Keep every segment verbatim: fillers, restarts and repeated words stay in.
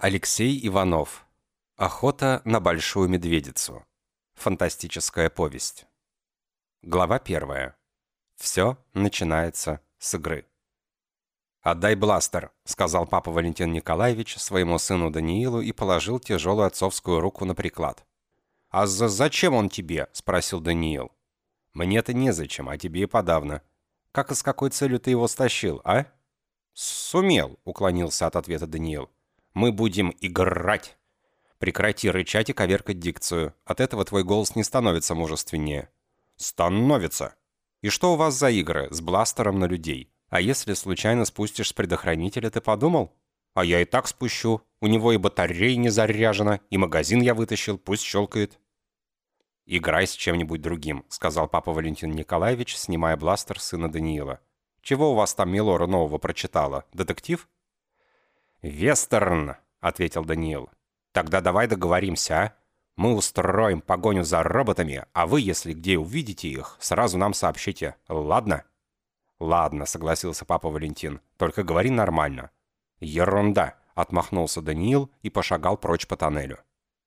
Алексей Иванов. Охота на большую медведицу. Фантастическая повесть. Глава первая. Все начинается с игры. «Отдай бластер», — сказал папа Валентин Николаевич своему сыну Даниилу и положил тяжелую отцовскую руку на приклад. «А за зачем он тебе?» — спросил Даниил. «Мне-то незачем, а тебе и подавно. Как и с какой целью ты его стащил, а?» «Сумел», — уклонился от ответа Даниил. «Мы будем играть». «Прекрати рычать и коверкать дикцию. От этого твой голос не становится мужественнее». «Становится». «И что у вас за игры с бластером на людей? А если случайно спустишь с предохранителя, ты подумал?» «А я и так спущу. У него и батарея не заряжена, и магазин я вытащил, пусть щелкает». «Играй с чем-нибудь другим», — сказал папа Валентин Николаевич, снимая бластер сына Даниила. «Чего у вас там Милора нового прочитала? Детектив?» «Вестерн», — ответил Даниил. «Тогда давай договоримся, а? Мы устроим погоню за роботами, а вы, если где увидите их, сразу нам сообщите, ладно?» «Ладно», — согласился папа Валентин, — «только говори нормально». «Ерунда», — отмахнулся Даниил и пошагал прочь по тоннелю.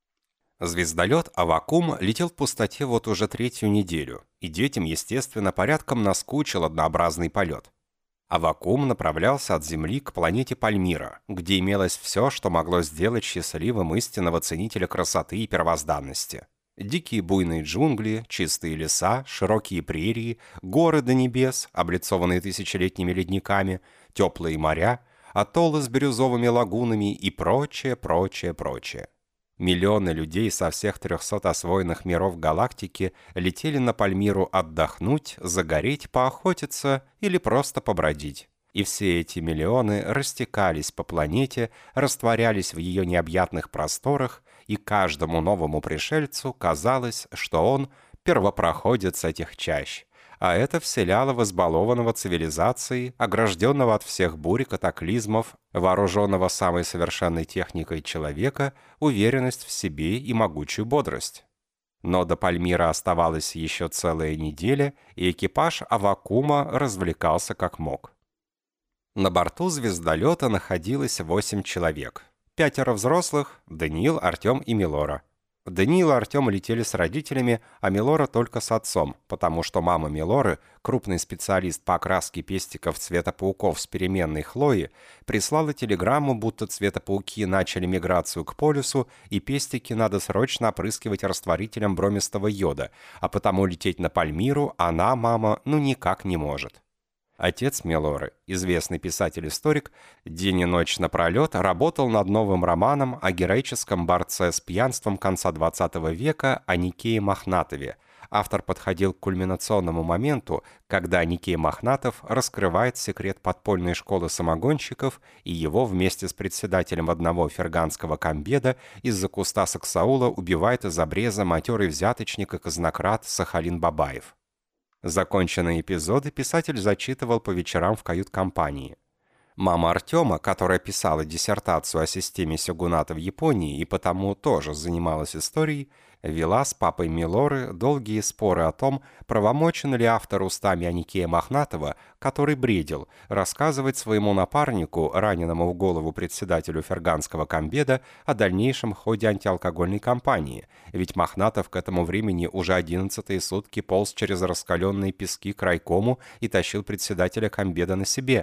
Звездолет «Авакум» летел в пустоте вот уже третью неделю, и детям, естественно, порядком наскучил однообразный полет. «Авакум» направлялся от Земли к планете Пальмира, где имелось все, что могло сделать счастливым истинного ценителя красоты и первозданности. Дикие буйные джунгли, чистые леса, широкие прерии, горы до небес, облицованные тысячелетними ледниками, теплые моря, атоллы с бирюзовыми лагунами и прочее, прочее, прочее. Миллионы людей со всех трехсот освоенных миров галактики летели на Пальмиру отдохнуть, загореть, поохотиться или просто побродить. И все эти миллионы растекались по планете, растворялись в ее необъятных просторах, и каждому новому пришельцу казалось, что он первопроходец этих чащ. А это вселяло в избалованного цивилизацией, огражденного от всех бурь и катаклизмов, вооруженного самой совершенной техникой человека, уверенность в себе и могучую бодрость. Но до Пальмира оставалась еще целая неделя, и экипаж «Авакума» развлекался как мог. На борту звездолета находилось восемь человек. Пятеро взрослых – Даниил, Артем и Милора. Даниил и Артем летели с родителями, а Милора только с отцом, потому что мама Милоры, крупный специалист по окраске пестиков цвета пауков с переменной Хлои, прислала телеграмму, будто цветопауки начали миграцию к полюсу, и пестики надо срочно опрыскивать растворителем бромистого йода, а потому лететь на Пальмиру она, мама, ну никак не может. Отец Милоры, известный писатель-историк, день и ночь напролет работал над новым романом о героическом борце с пьянством конца двадцатого века о Никее Мохнатове. Автор подходил к кульминационному моменту, когда Никей Мохнатов раскрывает секрет подпольной школы самогонщиков, и его вместе с председателем одного ферганского комбеда из-за куста Саксаула убивает из обреза матерый взяточник и казнократ Сахалин Бабаев. Законченные эпизоды писатель зачитывал по вечерам в кают-компании. Мама Артема, которая писала диссертацию о системе сёгуната в Японии и потому тоже занималась историей, вела с папой Милоры долгие споры о том, правомочен ли автор устами Аникея Мохнатова, который бредил, рассказывать своему напарнику, раненому в голову председателю ферганского комбеда, о дальнейшем ходе антиалкогольной кампании, ведь Мохнатов к этому времени уже одиннадцатые сутки полз через раскаленные пески к райкому и тащил председателя комбеда на себе.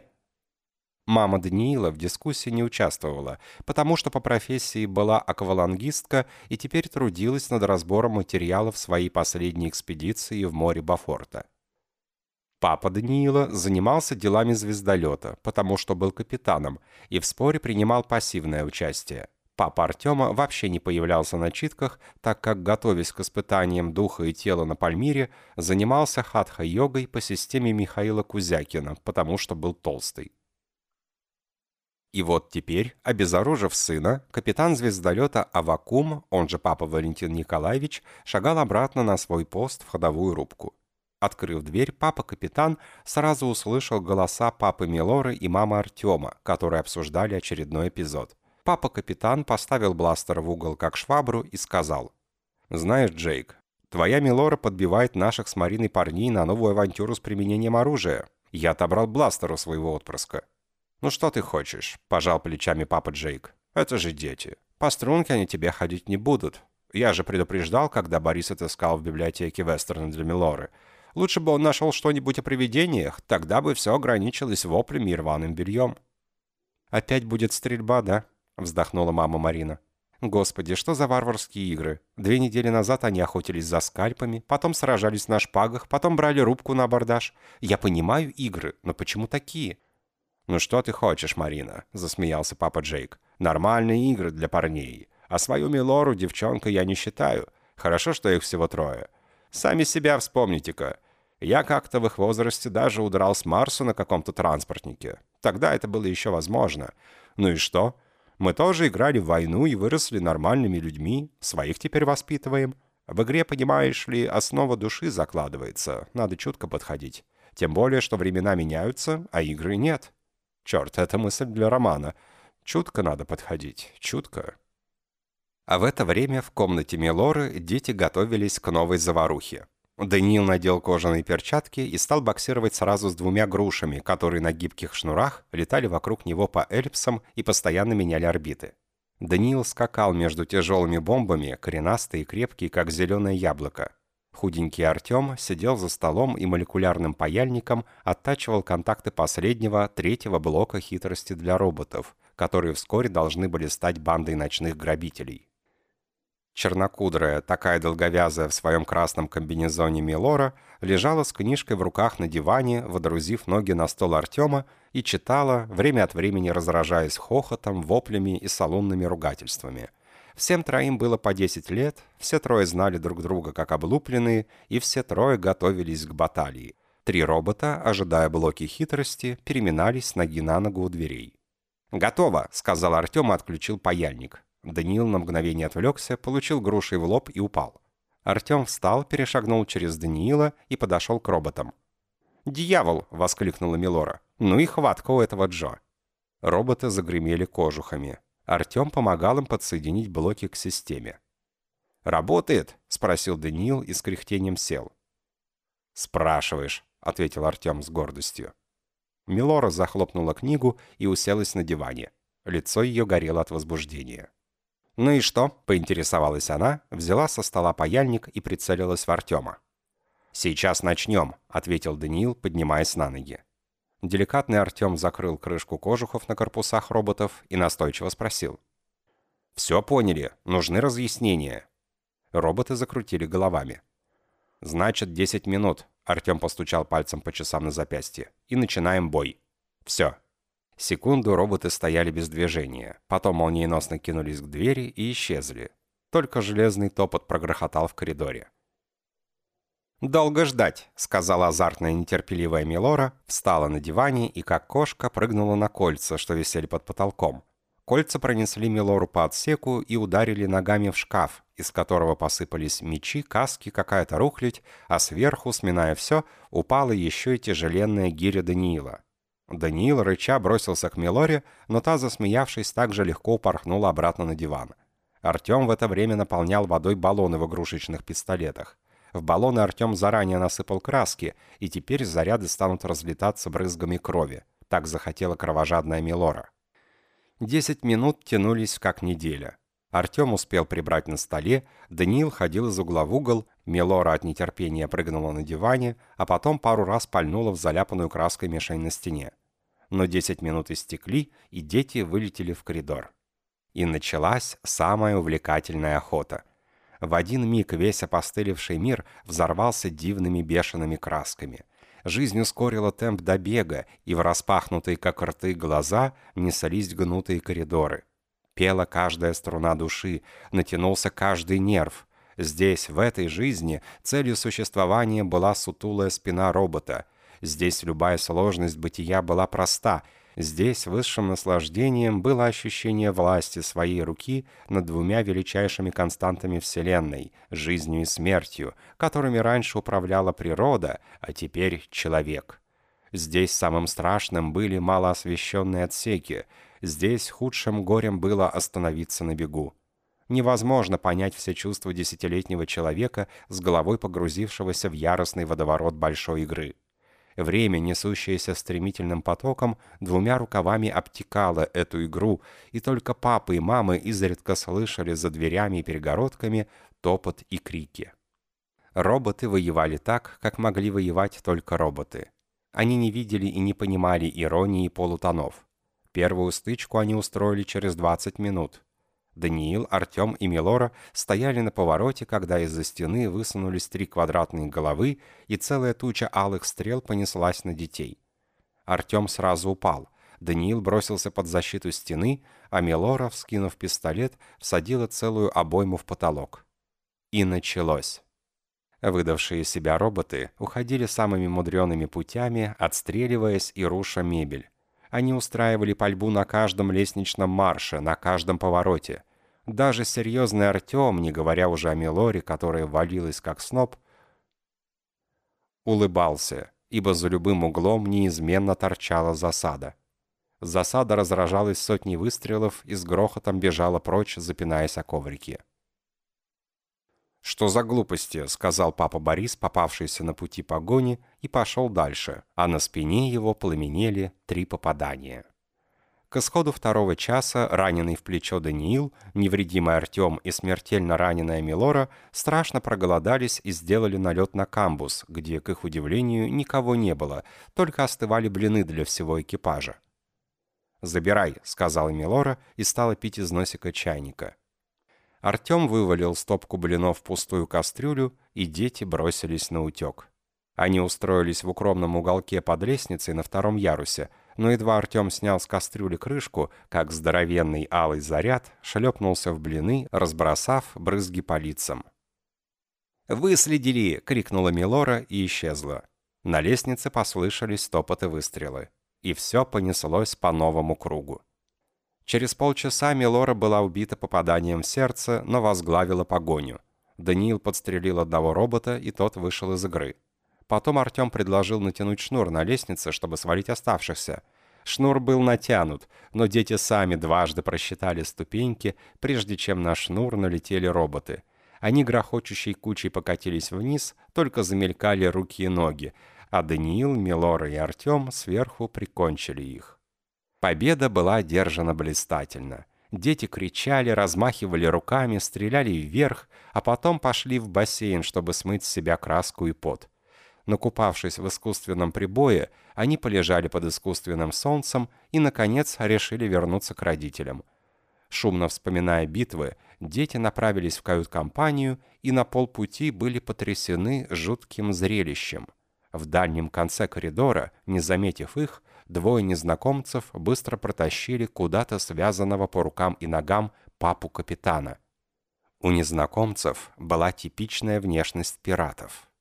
Мама Даниила в дискуссии не участвовала, потому что по профессии была аквалангистка и теперь трудилась над разбором материалов своей последней экспедиции в море Бофорта. Папа Даниила занимался делами звездолета, потому что был капитаном, и в споре принимал пассивное участие. Папа Артема вообще не появлялся на читках, так как, готовясь к испытаниям духа и тела на Пальмире, занимался хатха-йогой по системе Михаила Кузякина, потому что был толстый. И вот теперь, обезоружив сына, капитан звездолета «Авакум», он же папа Валентин Николаевич, шагал обратно на свой пост в ходовую рубку. Открыв дверь, папа-капитан сразу услышал голоса папы Милоры и мамы Артема, которые обсуждали очередной эпизод. Папа-капитан поставил бластер в угол как швабру и сказал: «Знаешь, Джейк, твоя Милора подбивает наших с Мариной парней на новую авантюру с применением оружия. Я отобрал бластер у своего отпрыска». «Ну что ты хочешь?» – пожал плечами папа Джейк. Это же дети. По струнке они тебе ходить не будут. Я же предупреждал, когда Борис отыскал в библиотеке вестерны для Милоры. Лучше бы он нашел что-нибудь о привидениях, тогда бы все ограничилось воплями и рваным бельем». «Опять будет стрельба, да?» — вздохнула мама Марина. «Господи, что за варварские игры? Две недели назад они охотились за скальпами, потом сражались на шпагах, потом брали рубку на абордаж. Я понимаю игры, но почему такие?» «Ну что ты хочешь, Марина?» — засмеялся папа Джейк. «Нормальные игры для парней. А свою Милору девчонкой я не считаю. Хорошо, что их всего трое. Сами себя вспомните-ка. Я как-то в их возрасте даже удрал с Марса на каком-то транспортнике. Тогда это было еще возможно. Ну и что? Мы тоже играли в войну и выросли нормальными людьми. Своих теперь воспитываем. В игре, понимаешь ли, основа души закладывается. Надо чутко подходить. Тем более, что времена меняются, а игры нет. Черт, это мысль для романа. Чутко надо подходить. Чутко». А в это время в комнате Милоры дети готовились к новой заварухе. Даниил надел кожаные перчатки и стал боксировать сразу с двумя грушами, которые на гибких шнурах летали вокруг него по эллипсам и постоянно меняли орбиты. Даниил скакал между тяжелыми бомбами, коренастый и крепкий, как зеленое яблоко. Худенький Артем сидел за столом и молекулярным паяльником оттачивал контакты последнего, третьего блока хитрости для роботов, которые вскоре должны были стать бандой ночных грабителей. Чернокудрая, такая долговязая в своем красном комбинезоне Милора, лежала с книжкой в руках на диване, водрузив ноги на стол Артема, и читала, время от времени разражаясь хохотом, воплями и салонными ругательствами. Всем троим было по десять лет, все трое знали друг друга как облупленные, и все трое готовились к баталии. Три робота, ожидая блоки хитрости, переминались с ноги на ногу у дверей. «Готово!» — сказал Артем и отключил паяльник. Даниил на мгновение отвлекся, получил грушей в лоб и упал. Артем встал, перешагнул через Даниила и подошел к роботам. «Дьявол!» — воскликнула Милора. «Ну и хватка у этого Джо!» Роботы загремели кожухами. Артем помогал им подсоединить блоки к системе. «Работает?» — спросил Даниил и с кряхтением сел. «Спрашиваешь», — ответил Артем с гордостью. Милора захлопнула книгу и уселась на диване. Лицо ее горело от возбуждения. «Ну и что?» — поинтересовалась она, взяла со стола паяльник и прицелилась в Артема. «Сейчас начнем», — ответил Даниил, поднимаясь на ноги. Деликатный Артем закрыл крышку кожухов на корпусах роботов и настойчиво спросил. «Все поняли? Нужны разъяснения?» Роботы закрутили головами. «Значит, десять минут», — Артем постучал пальцем по часам на запястье. «И начинаем бой. Все». Секунду роботы стояли без движения, потом молниеносно кинулись к двери и исчезли. Только железный топот прогрохотал в коридоре. «Долго ждать», — сказала азартная нетерпеливая Милора, встала на диване и, как кошка, прыгнула на кольца, что висели под потолком. Кольца пронесли Милору по отсеку и ударили ногами в шкаф, из которого посыпались мечи, каски, какая-то рухлядь, а сверху, сминая все, упала еще и тяжеленная гиря Даниила. Даниил, рыча, бросился к Милоре, но та, засмеявшись, так же легко упорхнула обратно на диван. Артем в это время наполнял водой баллоны в игрушечных пистолетах. В баллоны Артем заранее насыпал краски, и теперь заряды станут разлетаться брызгами крови. Так захотела кровожадная Милора. Десять минут тянулись как неделя. Артем успел прибрать на столе, Даниил ходил из угла в угол, Милора от нетерпения прыгнула на диване, а потом пару раз пальнула в заляпанную краской мишень на стене. Но десять минут истекли, и дети вылетели в коридор. И началась самая увлекательная охота. В один миг весь опостылевший мир взорвался дивными бешеными красками. Жизнь ускорила темп до бега, и в распахнутые, как рты, глаза неслись гнутые коридоры. Пела каждая струна души, натянулся каждый нерв. Здесь, в этой жизни, целью существования была сутулая спина робота. Здесь любая сложность бытия была проста. Здесь высшим наслаждением было ощущение власти своей руки над двумя величайшими константами Вселенной – жизнью и смертью, которыми раньше управляла природа, а теперь человек. Здесь самым страшным были малоосвещенные отсеки. Здесь худшим горем было остановиться на бегу. Невозможно понять все чувства десятилетнего человека, с головой погрузившегося в яростный водоворот большой игры. Время, несущееся стремительным потоком, двумя рукавами обтекало эту игру, и только папы и мамы изредка слышали за дверями и перегородками топот и крики. Роботы воевали так, как могли воевать только роботы. Они не видели и не понимали иронии полутонов. Первую стычку они устроили через двадцать минут. Даниил, Артем и Милора стояли на повороте, когда из-за стены высунулись три квадратные головы, и целая туча алых стрел понеслась на детей. Артем сразу упал. Даниил бросился под защиту стены, а Милора, вскинув пистолет, всадила целую обойму в потолок. И началось. Выдавшие себя роботы уходили самыми мудреными путями, отстреливаясь и руша мебель. Они устраивали пальбу на каждом лестничном марше, на каждом повороте. Даже серьезный Артем, не говоря уже о Милоре, которая валилась как сноп, улыбался, ибо за любым углом неизменно торчала засада. Засада разражалась сотней выстрелов и с грохотом бежала прочь, запинаясь о коврики. «Что за глупости?» — сказал папа Борис, попавшийся на пути погони, и пошел дальше, а на спине его пламенели три попадания. К исходу второго часа раненый в плечо Даниил, невредимый Артем и смертельно раненая Милора страшно проголодались и сделали налет на камбус, где, к их удивлению, никого не было, только остывали блины для всего экипажа. «Забирай», — сказала Милора и стала пить из носика чайника. Артем вывалил стопку блинов в пустую кастрюлю, и дети бросились на утек. Они устроились в укромном уголке под лестницей на втором ярусе, но едва Артем снял с кастрюли крышку, как здоровенный алый заряд шлепнулся в блины, разбросав брызги по лицам. «Выследили!» — крикнула Милора и исчезла. На лестнице послышались топоты выстрелы, и все понеслось по новому кругу. Через полчаса Милора была убита попаданием в сердце, но возглавила погоню. Даниил подстрелил одного робота, и тот вышел из игры. Потом Артем предложил натянуть шнур на лестнице, чтобы свалить оставшихся. Шнур был натянут, но дети сами дважды просчитали ступеньки, прежде чем на шнур налетели роботы. Они грохочущей кучей покатились вниз, только замелькали руки и ноги, а Даниил, Милора и Артем сверху прикончили их. Победа была одержана блистательно. Дети кричали, размахивали руками, стреляли вверх, а потом пошли в бассейн, чтобы смыть с себя краску и пот. Накупавшись в искусственном прибое, они полежали под искусственным солнцем и, наконец, решили вернуться к родителям. Шумно вспоминая битвы, дети направились в кают-компанию и на полпути были потрясены жутким зрелищем. В дальнем конце коридора, не заметив их, двое незнакомцев быстро протащили куда-то связанного по рукам и ногам папу капитана. У незнакомцев была типичная внешность пиратов.